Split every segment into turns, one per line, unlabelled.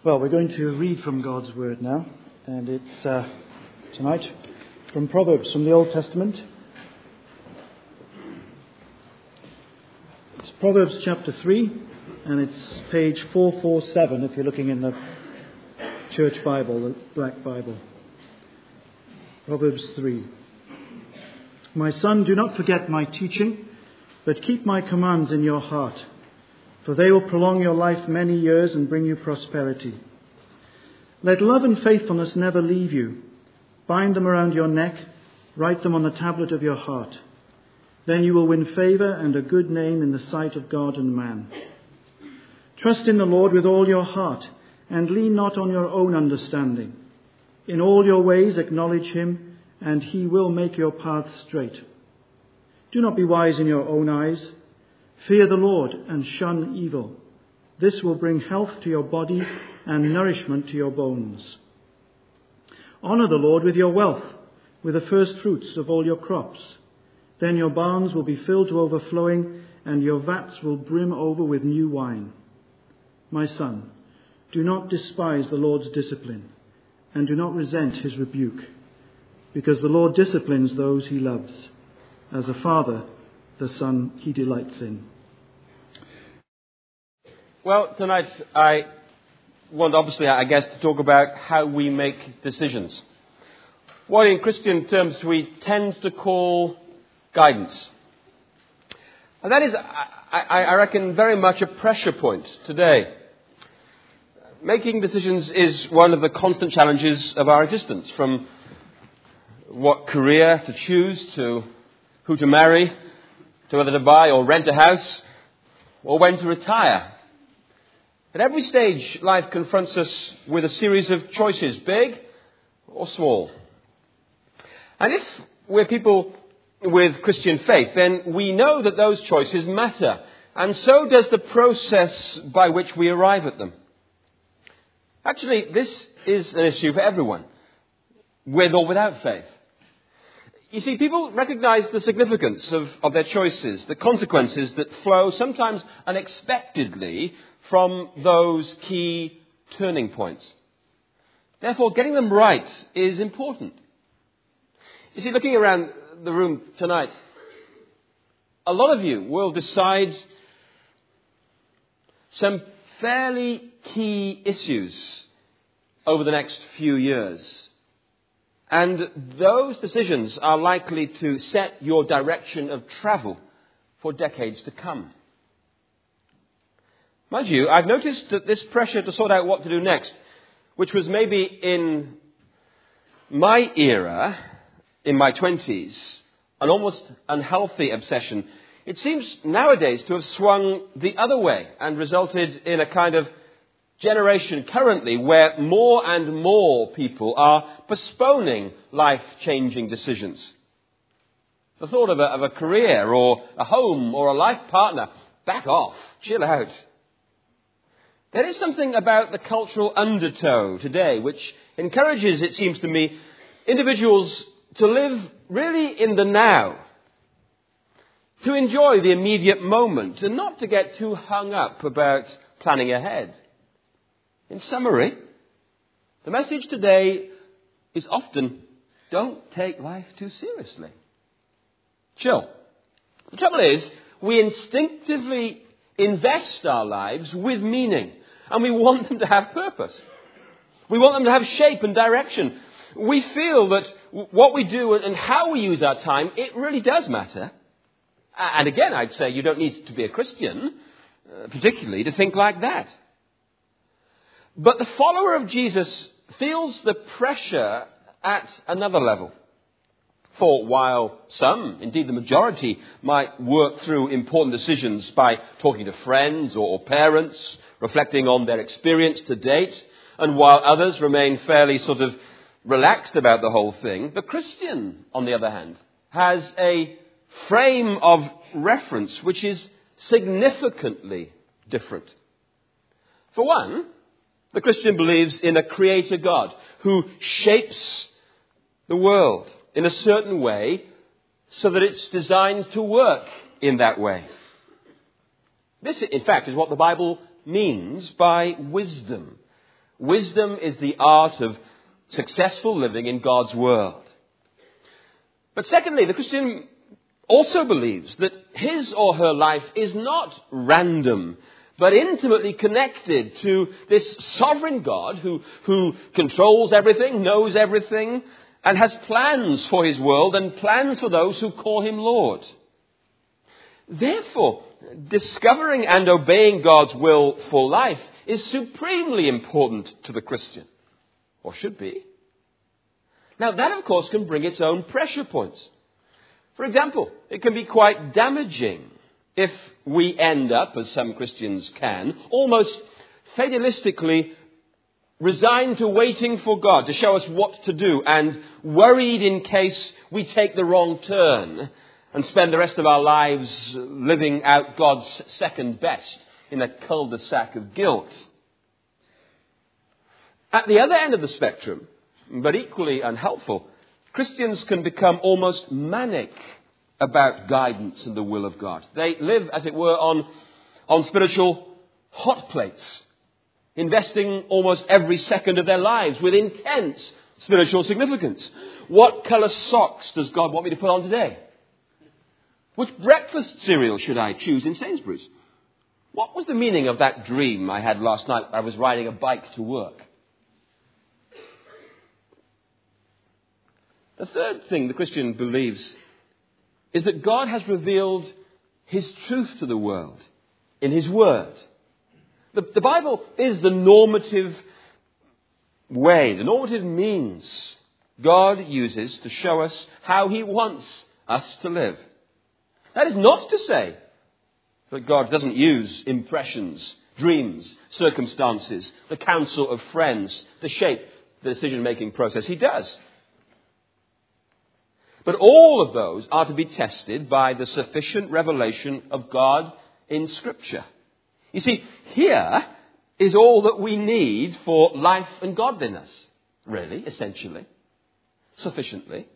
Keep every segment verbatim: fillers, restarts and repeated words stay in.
Well, we're going to read from God's Word now, and it's uh, tonight from Proverbs, from the Old Testament. It's Proverbs chapter three, and it's page four forty-seven if you're looking in the Church Bible, the Black Bible. Proverbs three. My son, do not forget my teaching, but keep my commands in your heart, for they will prolong your life many years and bring you prosperity. Let love and faithfulness never leave you. Bind them around your neck, write them on the tablet of your heart. Then you will win favour and a good name in the sight of God and man. Trust in the Lord with all your heart, and lean not on your own understanding. In all your ways acknowledge him, and he will make your paths straight. Do not be wise in your own eyes. Fear the Lord and shun evil. This will bring health to your body and nourishment to your bones. Honour the Lord with your wealth, with the first fruits of all your crops. Then your barns will be filled to overflowing, and your vats will brim over with new wine. My son, do not despise the Lord's discipline, and do not resent his rebuke, because the Lord disciplines those he loves. As a father, the son he delights in.
Well, tonight I want, obviously, I guess, to talk about how we make decisions. What in Christian terms we tend to call guidance. And that is, I, I, I reckon, very much a pressure point today. Making decisions is one of the constant challenges of our existence, from what career to choose, to who to marry, to whether to buy or rent a house, or when to retire. At every stage, life confronts us with a series of choices, big or small. And if we're people with Christian faith, then we know that those choices matter, and so does the process by which we arrive at them. Actually, this is an issue for everyone, with or without faith. You see, people recognize the significance of, of their choices, the consequences that flow sometimes unexpectedly from those key turning points. Therefore, getting them right is important. You see, looking around the room tonight, a lot of you will decide some fairly key issues over the next few years. And those decisions are likely to set your direction of travel for decades to come. Mind you, I've noticed that this pressure to sort out what to do next, which was maybe in my era, in my twenties, an almost unhealthy obsession, it seems nowadays to have swung the other way and resulted in a kind of generation currently where more and more people are postponing life-changing decisions. The thought of a, of a career or a home or a life partner, back off, chill out. There is something about the cultural undertow today which encourages, it seems to me, individuals to live really in the now, to enjoy the immediate moment and not to get too hung up about planning ahead. In summary, the message today is often, don't take life too seriously. Chill. The trouble is, we instinctively invest our lives with meaning, and we want them to have purpose. We want them to have shape and direction. We feel that what we do and how we use our time, it really does matter. And again, I'd say you don't need to be a Christian, uh, particularly, to think like that. But the follower of Jesus feels the pressure at another level. For while some, indeed the majority, might work through important decisions by talking to friends or parents, reflecting on their experience to date, and while others remain fairly sort of relaxed about the whole thing, the Christian, on the other hand, has a frame of reference which is significantly different. For one, the Christian believes in a creator God who shapes the world in a certain way so that it's designed to work in that way. This, in fact, is what the Bible means by wisdom. Wisdom is the art of successful living in God's world. But secondly, the Christian also believes that his or her life is not random, but intimately connected to this sovereign God who, who controls everything, knows everything, and has plans for his world and plans for those who call him Lord. Therefore, discovering and obeying God's will for life is supremely important to the Christian, or should be. Now, that, of course, can bring its own pressure points. For example, it can be quite damaging if we end up, as some Christians can, almost fatalistically resigned to waiting for God to show us what to do and worried in case we take the wrong turn and spend the rest of our lives living out God's second best in a cul-de-sac of guilt. At the other end of the spectrum, but equally unhelpful, Christians can become almost manic about guidance and the will of God. They live, as it were, on, on spiritual hot plates, investing almost every second of their lives with intense spiritual significance. What colour socks does God want me to put on today? Which breakfast cereal should I choose in Sainsbury's? What was the meaning of that dream I had last night? I was riding a bike to work. The third thing the Christian believes is that God has revealed his truth to the world in his word. The, the Bible is the normative way, the normative means God uses to show us how he wants us to live. That is not to say that God doesn't use impressions, dreams, circumstances, the counsel of friends to shape the decision-making process. He does. But all of those are to be tested by the sufficient revelation of God in Scripture. You see, here is all that we need for life and godliness, really, essentially, sufficiently.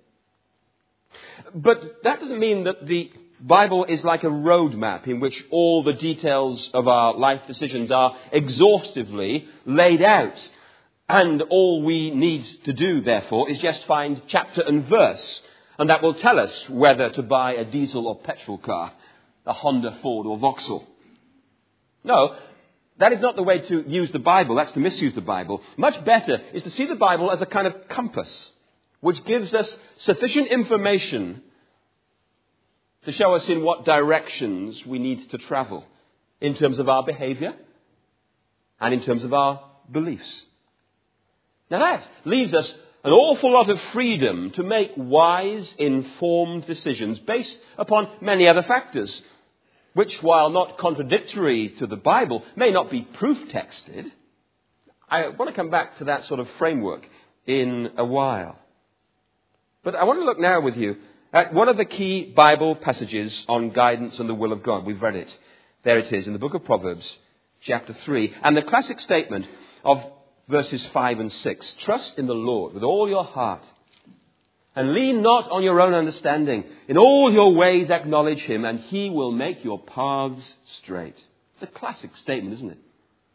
But that doesn't mean that the Bible is like a roadmap in which all the details of our life decisions are exhaustively laid out. And all we need to do, therefore, is just find chapter and verse. And that will tell us whether to buy a diesel or petrol car, a Honda, Ford or Vauxhall. No, that is not the way to use the Bible. That's to misuse the Bible. Much better is to see the Bible as a kind of compass, which gives us sufficient information to show us in what directions we need to travel in terms of our behavior and in terms of our beliefs. Now that leaves us an awful lot of freedom to make wise, informed decisions based upon many other factors, which, while not contradictory to the Bible, may not be proof-texted. I want to come back to that sort of framework in a while. But I want to look now with you at one of the key Bible passages on guidance and the will of God. We've read it. There it is in the book of Proverbs, chapter three. And the classic statement of verses five and six. Trust in the Lord with all your heart and lean not on your own understanding. In all your ways acknowledge him and he will make your paths straight. It's a classic statement, isn't it?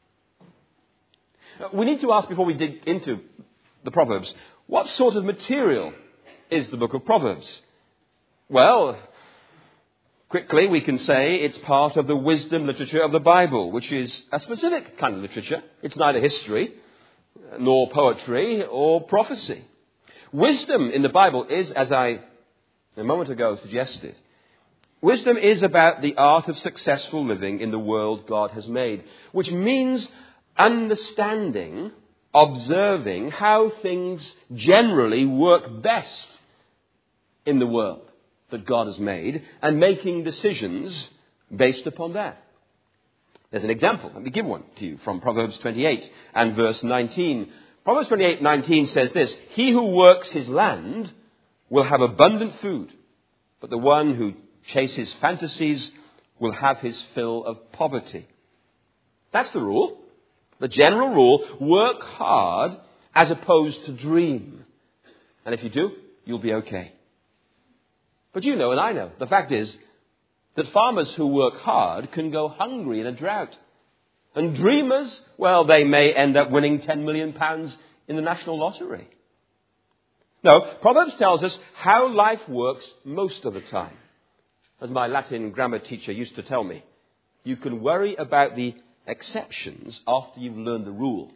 We need to ask before we dig into the Proverbs, what sort of material is the book of Proverbs? Well, quickly we can say it's part of the wisdom literature of the Bible, which is a specific kind of literature. It's neither history, nor poetry, or prophecy. Wisdom in the Bible is, as I a moment ago suggested, wisdom is about the art of successful living in the world God has made, which means understanding, observing how things generally work best in the world that God has made, and making decisions based upon that. There's an example. Let me give one to you from Proverbs twenty-eight and verse nineteen. Proverbs twenty-eight nineteen says this: he who works his land will have abundant food, but the one who chases fantasies will have his fill of poverty. That's the rule. The general rule: work hard as opposed to dream. And if you do, you'll be okay. But you know, and I know, the fact is that farmers who work hard can go hungry in a drought. And dreamers, well, they may end up winning ten million pounds in the national lottery. No, Proverbs tells us how life works most of the time. As my Latin grammar teacher used to tell me, you can worry about the exceptions after you've learned the rule.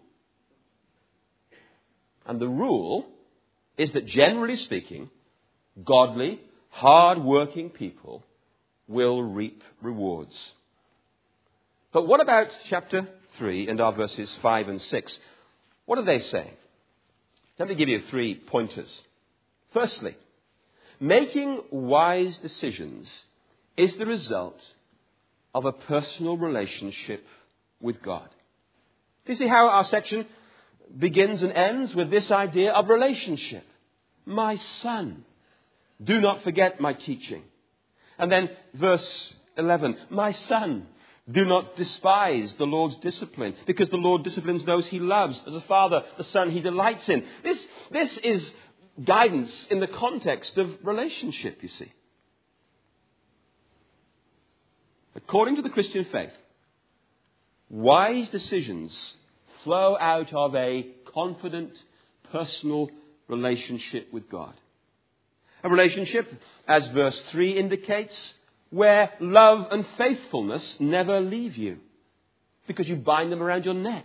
And the rule is that, generally speaking, godly, hard-working people will reap rewards. But what about chapter three and our verses five and six? What are they saying? Let me give you three pointers. Firstly, making wise decisions is the result of a personal relationship with God. Do you see how our section begins and ends with this idea of relationship? My son, do not forget my teaching. And then verse eleven, my son, do not despise the Lord's discipline, because the Lord disciplines those he loves. As a father, the son he delights in. This, this is guidance in the context of relationship, you see. According to the Christian faith, wise decisions flow out of a confident, personal relationship with God. A relationship, as verse three indicates, where love and faithfulness never leave you because you bind them around your neck.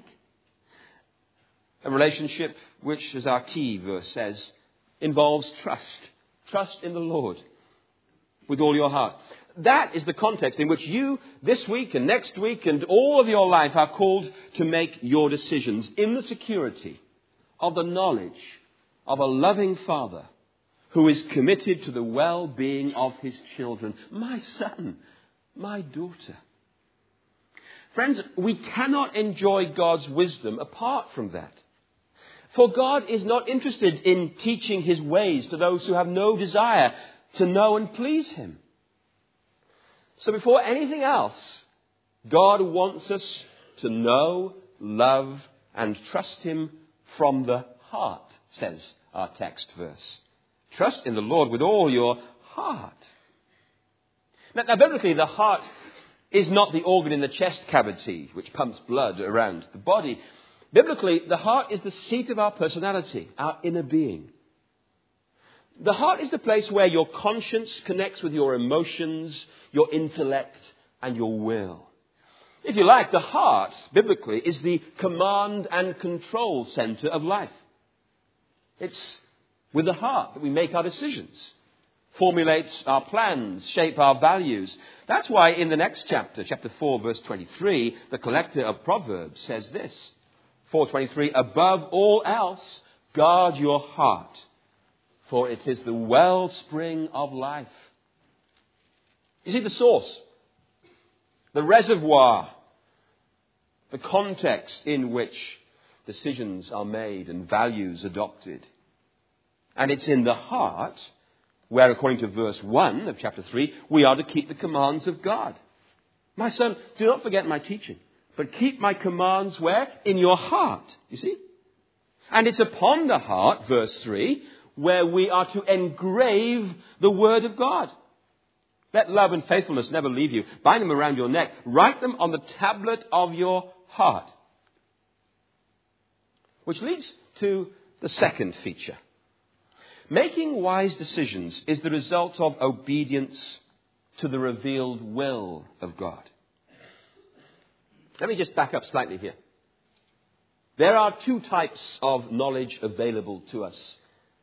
A relationship which, as our key verse says, involves trust. Trust in the Lord with all your heart. That is the context in which you, this week and next week and all of your life, are called to make your decisions in the security of the knowledge of a loving Father who is committed to the well-being of his children. My son, my daughter. Friends, we cannot enjoy God's wisdom apart from that. For God is not interested in teaching his ways to those who have no desire to know and please him. So before anything else, God wants us to know, love, and trust him from the heart, says our text verse. Trust in the Lord with all your heart. Now, now, biblically, the heart is not the organ in the chest cavity which pumps blood around the body. Biblically, the heart is the seat of our personality, our inner being. The heart is the place where your conscience connects with your emotions, your intellect, and your will. If you like, the heart, biblically, is the command and control center of life. It's with the heart that we make our decisions, formulate our plans, shape our values. That's why in the next chapter, chapter four, verse twenty-three, the collector of Proverbs says this. four twenty-three, above all else, guard your heart, for it is the wellspring of life. You see, the source, the reservoir, the context in which decisions are made and values adopted. And it's in the heart where, according to verse one of chapter three, we are to keep the commands of God. My son, do not forget my teaching, but keep my commands where? In your heart, you see? And it's upon the heart, verse three, where we are to engrave the word of God. Let love and faithfulness never leave you. Bind them around your neck. Write them on the tablet of your heart. Which leads to the second feature. Making wise decisions is the result of obedience to the revealed will of God. Let me just back up slightly here. There are two types of knowledge available to us.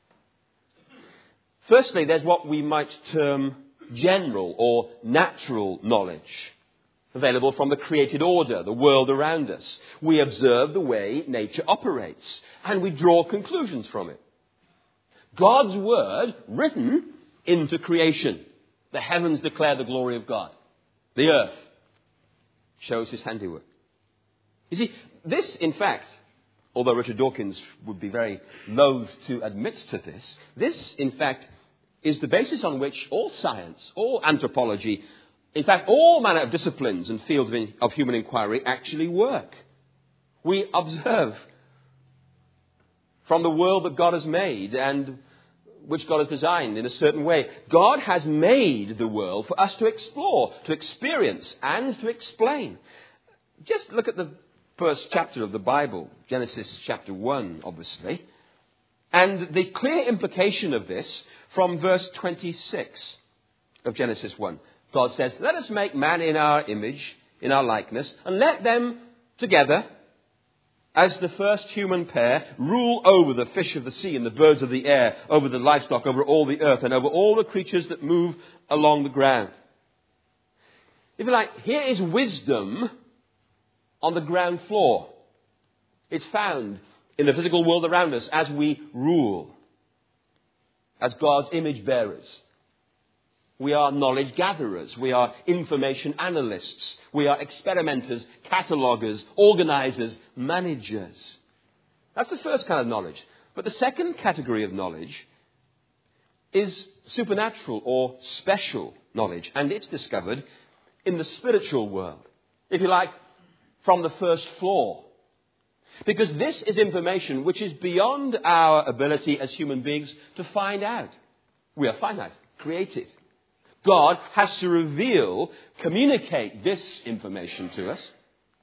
Firstly, there's what we might term general or natural knowledge, available from the created order, the world around us. We observe the way nature operates, and we draw conclusions from it. God's word written into creation. The heavens declare the glory of God. The earth shows his handiwork. You see, this, in fact, although Richard Dawkins would be very loath to admit to this, this, in fact, is the basis on which all science, all anthropology, in fact, all manner of disciplines and fields of, of human inquiry actually work. We observe from the world that God has made and which God has designed in a certain way. God has made the world for us to explore, to experience, and to explain. Just look at the first chapter of the Bible, Genesis chapter one, obviously. And the clear implication of this from verse twenty-six of Genesis one. God says, let us make man in our image, in our likeness, and let them together, as the first human pair, rule over the fish of the sea and the birds of the air, over the livestock, over all the earth, and over all the creatures that move along the ground. If you like, here is wisdom on the ground floor. It's found in the physical world around us as we rule, as God's image bearers. We are knowledge gatherers. We are information analysts. We are experimenters, cataloguers, organizers, managers. That's the first kind of knowledge. But the second category of knowledge is supernatural or special knowledge. And it's discovered in the spiritual world. If you like, from the first floor. Because this is information which is beyond our ability as human beings to find out. We are finite, created. God has to reveal, communicate this information to us.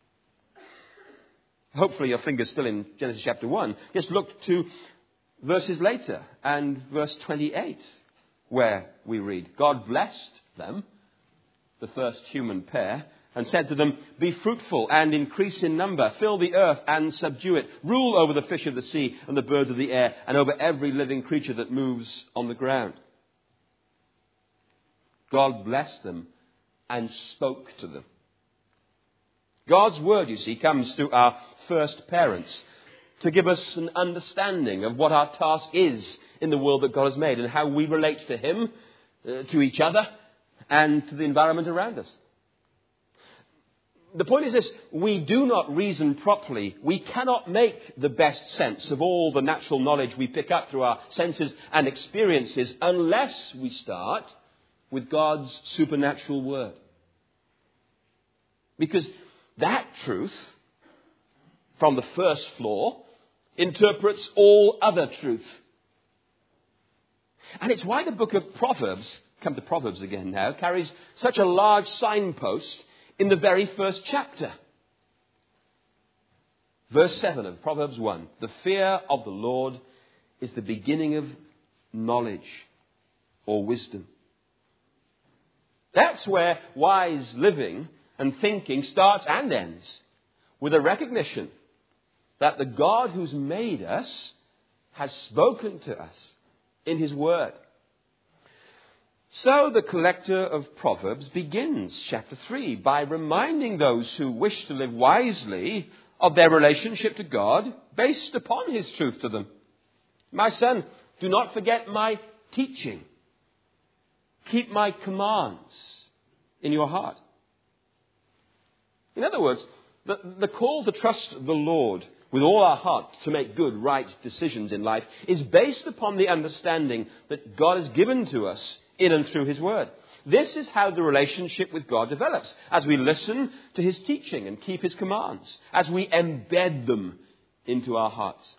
Hopefully your finger's still in Genesis chapter one. Just look to verses later and verse twenty-eight, where we read, God blessed them, the first human pair, and said to them, be fruitful and increase in number, fill the earth and subdue it, rule over the fish of the sea and the birds of the air, and over every living creature that moves on the ground. God blessed them and spoke to them. God's word, you see, comes to our first parents to give us an understanding of what our task is in the world that God has made and how we relate to Him, uh, to each other, and to the environment around us. The point is this, we do not reason properly. We cannot make the best sense of all the natural knowledge we pick up through our senses and experiences unless we start with God's supernatural word. Because that truth, from the first floor, interprets all other truth. And it's why the book of Proverbs, come to Proverbs again now, carries such a large signpost in the very first chapter. Verse seven of Proverbs one, the fear of the Lord is the beginning of knowledge or wisdom. That's where wise living and thinking starts and ends, with a recognition that the God who's made us has spoken to us in His word. So the collector of Proverbs begins chapter three by reminding those who wish to live wisely of their relationship to God based upon His truth to them. My son, do not forget my teaching. Keep my commands in your heart. In other words, the, the call to trust the Lord with all our heart to make good, right decisions in life is based upon the understanding that God has given to us in and through His word. This is how the relationship with God develops, as we listen to His teaching and keep His commands, as we embed them into our hearts.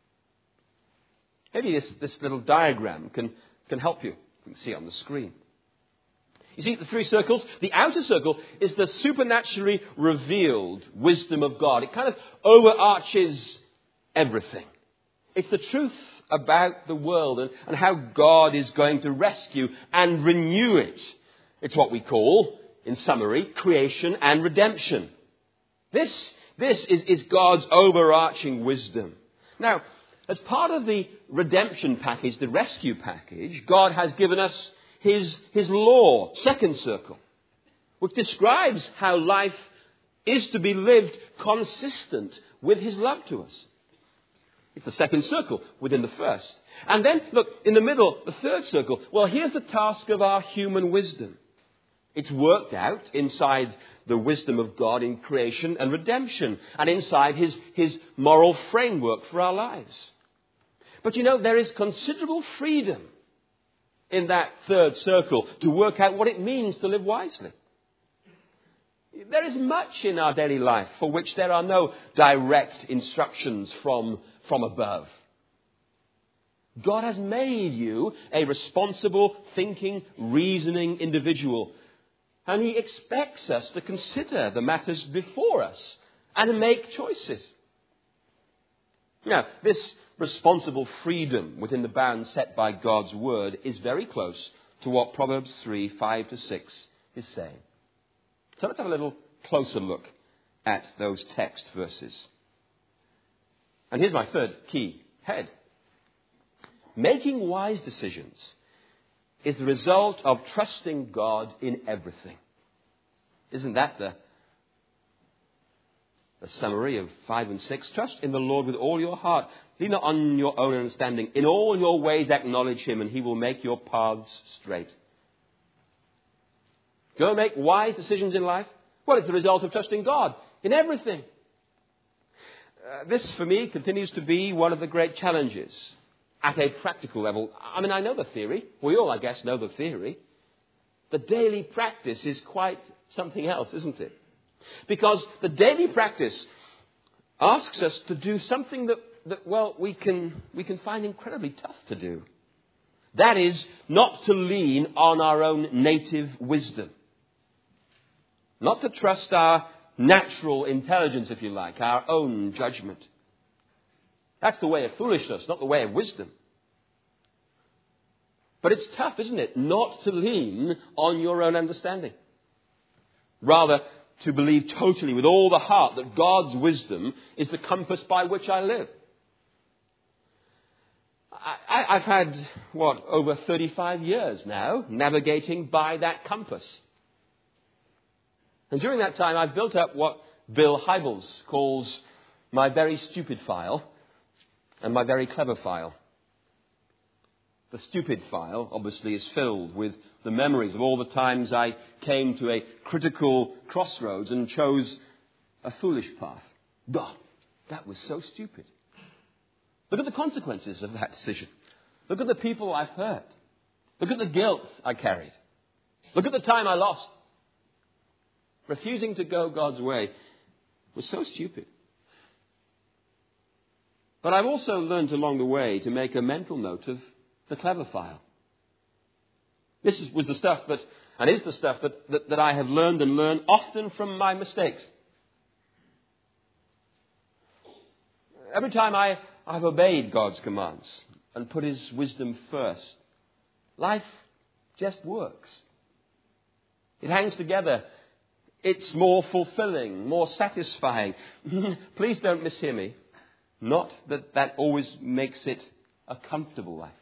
Maybe this, this little diagram can, can help you. You can see it on the screen. You see the three circles? The outer circle is the supernaturally revealed wisdom of God. It kind of overarches everything. It's the truth about the world and, and how God is going to rescue and renew it. It's what we call, in summary, creation and redemption. This, this is, is God's overarching wisdom. Now, as part of the redemption package, the rescue package, God has given us His, his law, second circle, which describes how life is to be lived consistent with His love to us. It's the second circle within the first. And then, look, in the middle, the third circle. Well, here's the task of our human wisdom. It's worked out inside the wisdom of God in creation and redemption and inside His, his moral framework for our lives. But you know, there is considerable freedom in that third circle to work out what it means to live wisely. There is much in our daily life for which there are no direct instructions from, from above. God has made you a responsible, thinking, reasoning individual And he expects us to consider the matters before us and to make choices. Now, this responsible freedom within the bounds set by God's word is very close to what Proverbs three, five to six is saying. So let's have a little closer look at those text verses. And here's my third key head. Making wise decisions is the result of trusting God in everything. Isn't that the, the summary of five and six? Trust in the Lord with all your heart. Lean not on your own understanding. In all your ways acknowledge him, and he will make your paths straight. Go make wise decisions in life? Well, it's the result of trusting God in everything. Uh, this, for me, continues to be one of the great challenges at a practical level. I mean, I know the theory. We all, I guess, know the theory. The daily practice is quite something else, isn't it? Because the daily practice asks us to do something that, that well, we can, we can find incredibly tough to do. That is, not to lean on our own native wisdom. Not to trust our natural intelligence, if you like, our own judgment. That's the way of foolishness, not the way of wisdom. But it's tough, isn't it, not to lean on your own understanding. Rather, to believe totally with all the heart that God's wisdom is the compass by which I live. I, I've had, what, over thirty-five years now navigating by that compass. And during that time, I've built up what Bill Hybels calls my very stupid file and my very clever file. The stupid file, obviously, is filled with the memories of all the times I came to a critical crossroads and chose a foolish path. God, that was so stupid. Look at the consequences of that decision. Look at the people I've hurt. Look at the guilt I carried. Look at the time I lost. Refusing to go God's way was so stupid. But I've also learned along the way to make a mental note of the clever file. This was the stuff that, and is the stuff that, that, that I have learned and learned often from my mistakes. Every time I, I've obeyed God's commands and put his wisdom first, life just works. It hangs together. It's more fulfilling, more satisfying. Please don't mishear me. Not that that always makes it a comfortable life.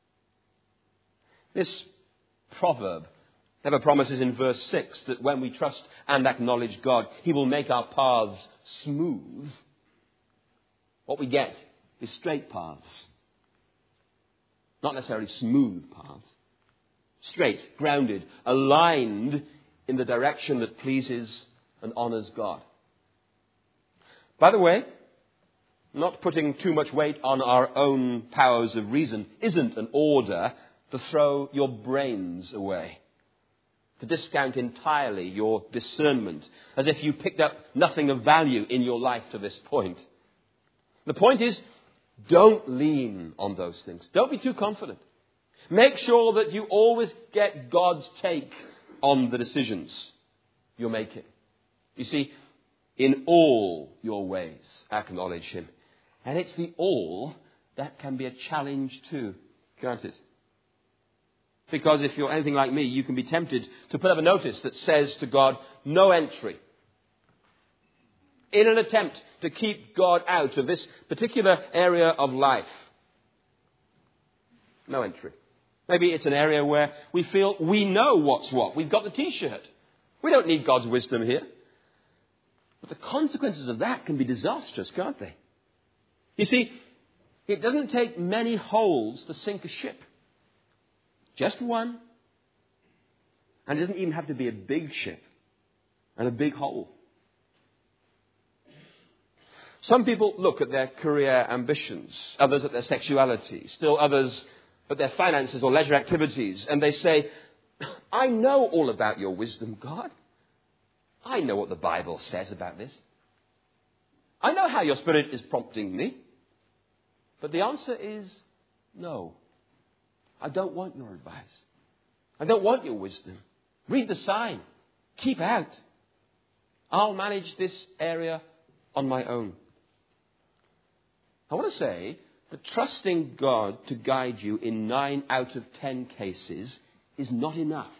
This proverb never promises in verse six that when we trust and acknowledge God, he will make our paths smooth. What we get is straight paths. Not necessarily smooth paths. Straight, grounded, aligned in the direction that pleases and honors God. By the way, not putting too much weight on our own powers of reason isn't an order to throw your brains away, to discount entirely your discernment, as if you picked up nothing of value in your life to this point. The point is, don't lean on those things. Don't be too confident. Make sure that you always get God's take on the decisions you're making. You see, in all your ways, acknowledge him. And it's the all that can be a challenge too, can't it? Because if you're anything like me, you can be tempted to put up a notice that says to God, no entry. In an attempt to keep God out of this particular area of life. No entry. Maybe it's an area where we feel we know what's what. We've got the t-shirt. We don't need God's wisdom here. But the consequences of that can be disastrous, can't they? You see, it doesn't take many holes to sink a ship. Just one. And it doesn't even have to be a big ship and a big hole. Some people look at their career ambitions, others at their sexuality, still others at their finances or leisure activities, and they say, I know all about your wisdom, God. I know what the Bible says about this. I know how your Spirit is prompting me. But the answer is no. I don't want your advice. I don't want your wisdom. Read the sign. Keep out. I'll manage this area on my own. I want to say that trusting God to guide you in nine out of ten cases is not enough.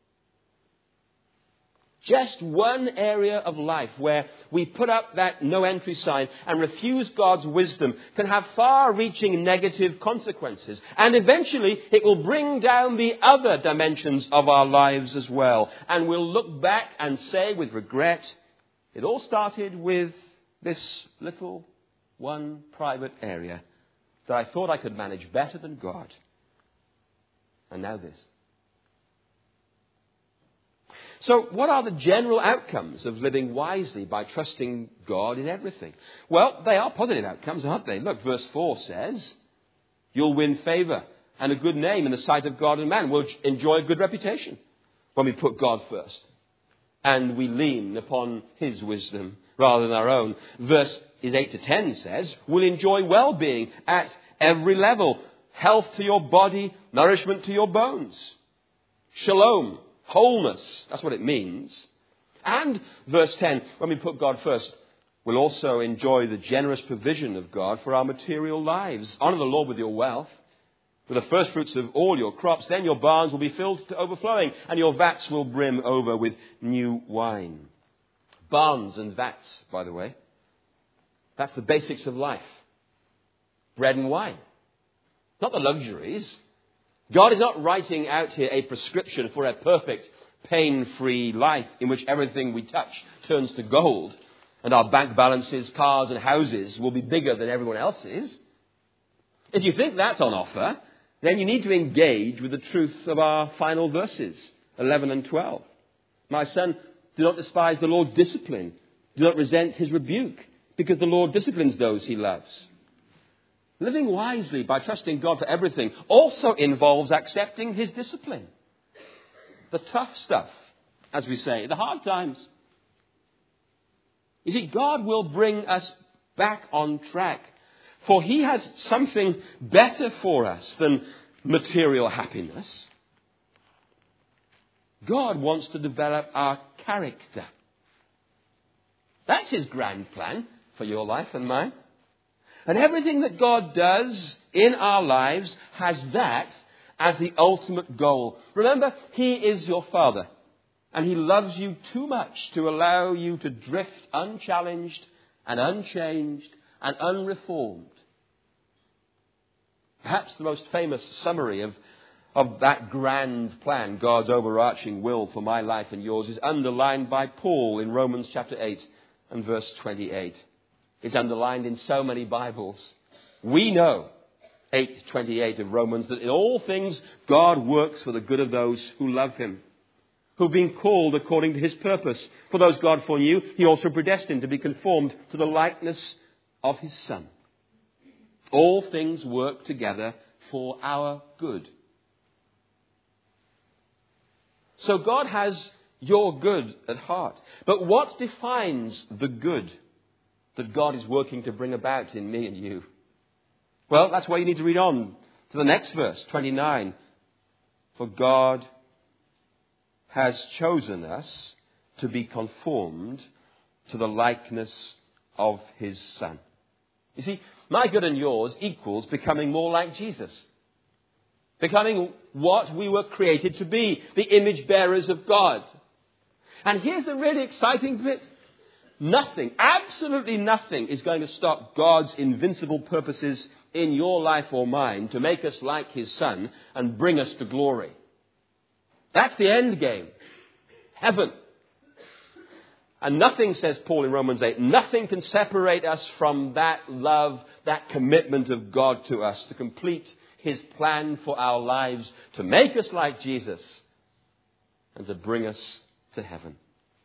Just one area of life where we put up that no entry sign and refuse God's wisdom can have far-reaching negative consequences. And eventually it will bring down the other dimensions of our lives as well. And we'll look back and say with regret, it all started with this little one private area that I thought I could manage better than God. And now this. So what are the general outcomes of living wisely by trusting God in everything? Well, they are positive outcomes, aren't they? Look, verse four says, you'll win favor and a good name in the sight of God and man. We'll enjoy a good reputation when we put God first and we lean upon his wisdom rather than our own. Verse eight to ten says, we'll enjoy well-being at every level. Health to your body, nourishment to your bones. Shalom. Wholeness, that's what it means. And verse ten, when we put God first, we'll also enjoy the generous provision of God for our material lives. Honor the Lord with your wealth, with the first fruits of all your crops. Then your barns will be filled to overflowing, and your vats will brim over with new wine. Barns and vats, by the way, that's the basics of life. Bread and wine, not the luxuries. God is not writing out here a prescription for a perfect, pain-free life in which everything we touch turns to gold and our bank balances, cars and houses will be bigger than everyone else's. If you think that's on offer, then you need to engage with the truth of our final verses, eleven and twelve. My son, do not despise the Lord's discipline. Do not resent his rebuke, because the Lord disciplines those he loves. Living wisely by trusting God for everything also involves accepting his discipline. The tough stuff, as we say, the hard times. You see, God will bring us back on track, for he has something better for us than material happiness. God wants to develop our character. That's his grand plan for your life and mine. And everything that God does in our lives has that as the ultimate goal. Remember, he is your Father, and he loves you too much to allow you to drift unchallenged and unchanged and unreformed. Perhaps the most famous summary of, of that grand plan, God's overarching will for my life and yours, is underlined by Paul in Romans chapter eight and verse twenty-eight. It's underlined in so many Bibles. We know, eight twenty-eight of Romans, that in all things God works for the good of those who love him, who've been called according to his purpose. For those God foreknew, he also predestined to be conformed to the likeness of his Son. All things work together for our good. So God has your good at heart. But what defines the good that God is working to bring about in me and you? Well, that's why you need to read on to the next verse, twenty-nine. For God has chosen us to be conformed to the likeness of his Son. You see, my good and yours equals becoming more like Jesus. Becoming what we were created to be, the image bearers of God. And here's the really exciting bit. Nothing, absolutely nothing is going to stop God's invincible purposes in your life or mine to make us like his Son and bring us to glory. That's the end game. Heaven. And nothing, says Paul in Romans eight, nothing can separate us from that love, that commitment of God to us to complete his plan for our lives, to make us like Jesus and to bring us to heaven.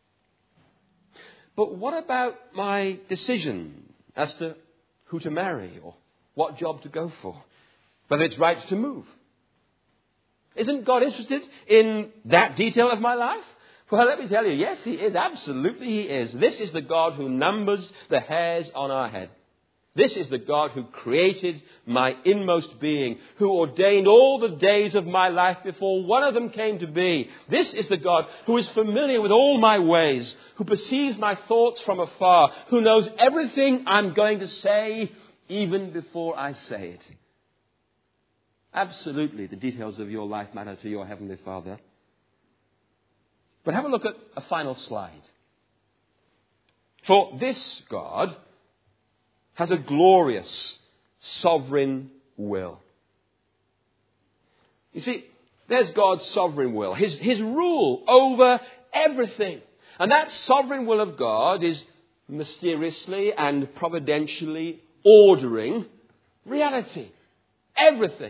But what about my decision as to who to marry or what job to go for? Whether it's right to move? Isn't God interested in that detail of my life? Well, let me tell you, yes, he is. Absolutely he is. This is the God who numbers the hairs on our head. This is the God who created my inmost being, who ordained all the days of my life before one of them came to be. This is the God who is familiar with all my ways, who perceives my thoughts from afar, who knows everything I'm going to say even before I say it. Absolutely, the details of your life matter to your Heavenly Father. But have a look at a final slide. For this God has a glorious sovereign will. You see, there's God's sovereign will, his, his rule over everything. And that sovereign will of God is mysteriously and providentially ordering reality. Everything.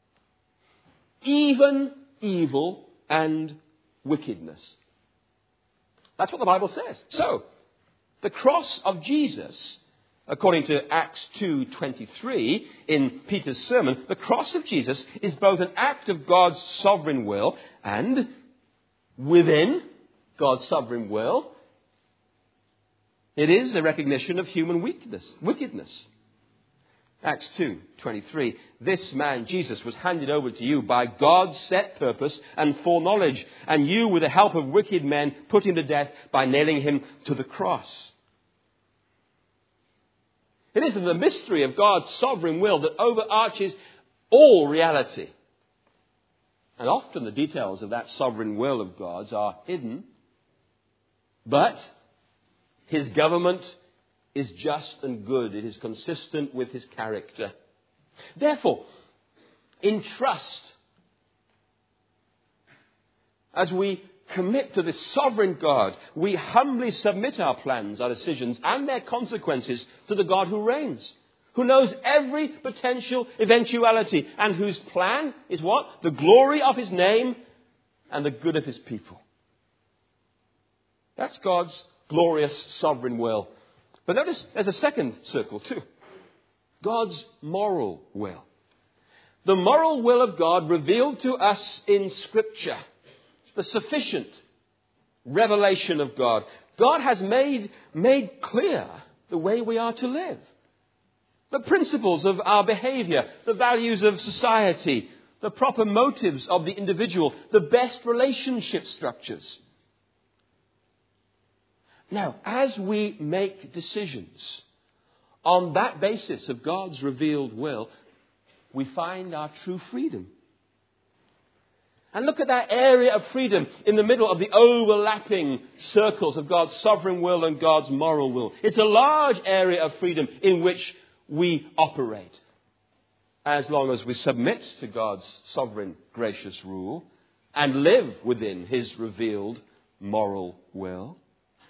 Even evil and wickedness. That's what the Bible says. So, the cross of Jesus, according to Acts two twenty-three in Peter's sermon, the cross of Jesus is both an act of God's sovereign will and within God's sovereign will, it is a recognition of human weakness, wickedness. Acts two twenty-three, this man, Jesus, was handed over to you by God's set purpose and foreknowledge, and you, with the help of wicked men, put him to death by nailing him to the cross. It is the mystery of God's sovereign will that overarches all reality. And often the details of that sovereign will of God's are hidden, but his government is just and good. It is consistent with his character. Therefore, in trust, as we commit to this sovereign God, we humbly submit our plans, our decisions, and their consequences to the God who reigns, who knows every potential eventuality, and whose plan is what? The glory of his name and the good of his people. That's God's glorious sovereign will. But notice there's a second circle too. God's moral will. The moral will of God revealed to us in Scripture. The sufficient revelation of God. God has made, made clear the way we are to live. The principles of our behavior, the values of society, the proper motives of the individual, the best relationship structures. Now, as we make decisions on that basis of God's revealed will, we find our true freedom. And look at that area of freedom in the middle of the overlapping circles of God's sovereign will and God's moral will. It's a large area of freedom in which we operate, as long as we submit to God's sovereign, gracious rule and live within his revealed moral will.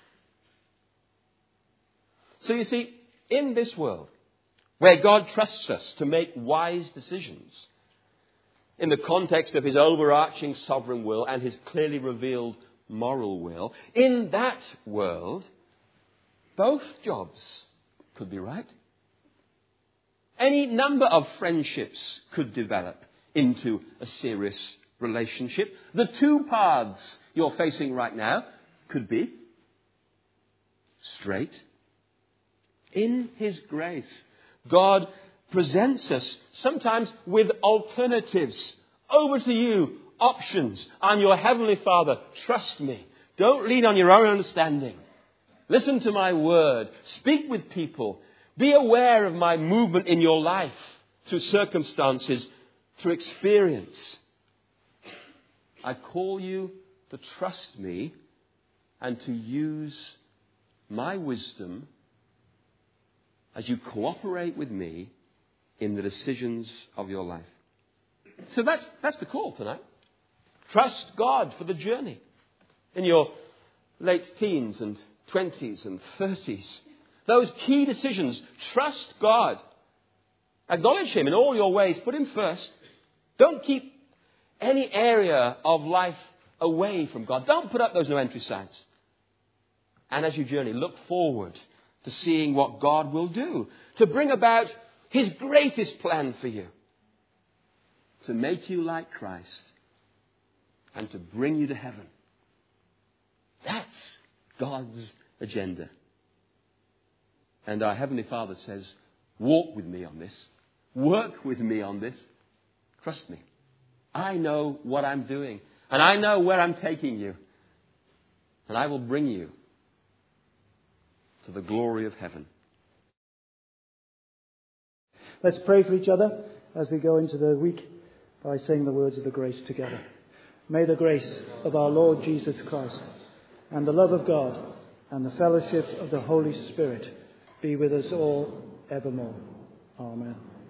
So you see, in this world, where God trusts us to make wise decisions, in the context of his overarching sovereign will and his clearly revealed moral will, in that world, both jobs could be right. Any number of friendships could develop into a serious relationship. The two paths you're facing right now could be straight. In his grace, God presents us sometimes with alternatives. Over to you, options. I'm your Heavenly Father. Trust me. Don't lean on your own understanding. Listen to my word. Speak with people. Be aware of my movement in your life through circumstances, through experience. I call you to trust me and to use my wisdom as you cooperate with me in the decisions of your life. So that's, that's the call tonight. Trust God for the journey. In your late teens and twenties and thirties, those key decisions, trust God. Acknowledge him in all your ways. Put him first. Don't keep any area of life away from God. Don't put up those no entry signs. And as you journey, look forward to seeing what God will do, to bring about his greatest plan for you, to make you like Christ and to bring you to heaven. That's God's agenda. And our Heavenly Father says, Walk with me on this. Work with me on this. Trust me. I know what I'm doing. And I know where I'm taking you. And I will bring you to the glory of heaven.
Let's pray for each other as we go into the week by saying the words of the grace together. May the grace of our Lord Jesus Christ and the love of God and the fellowship of the Holy Spirit be with us all evermore. Amen.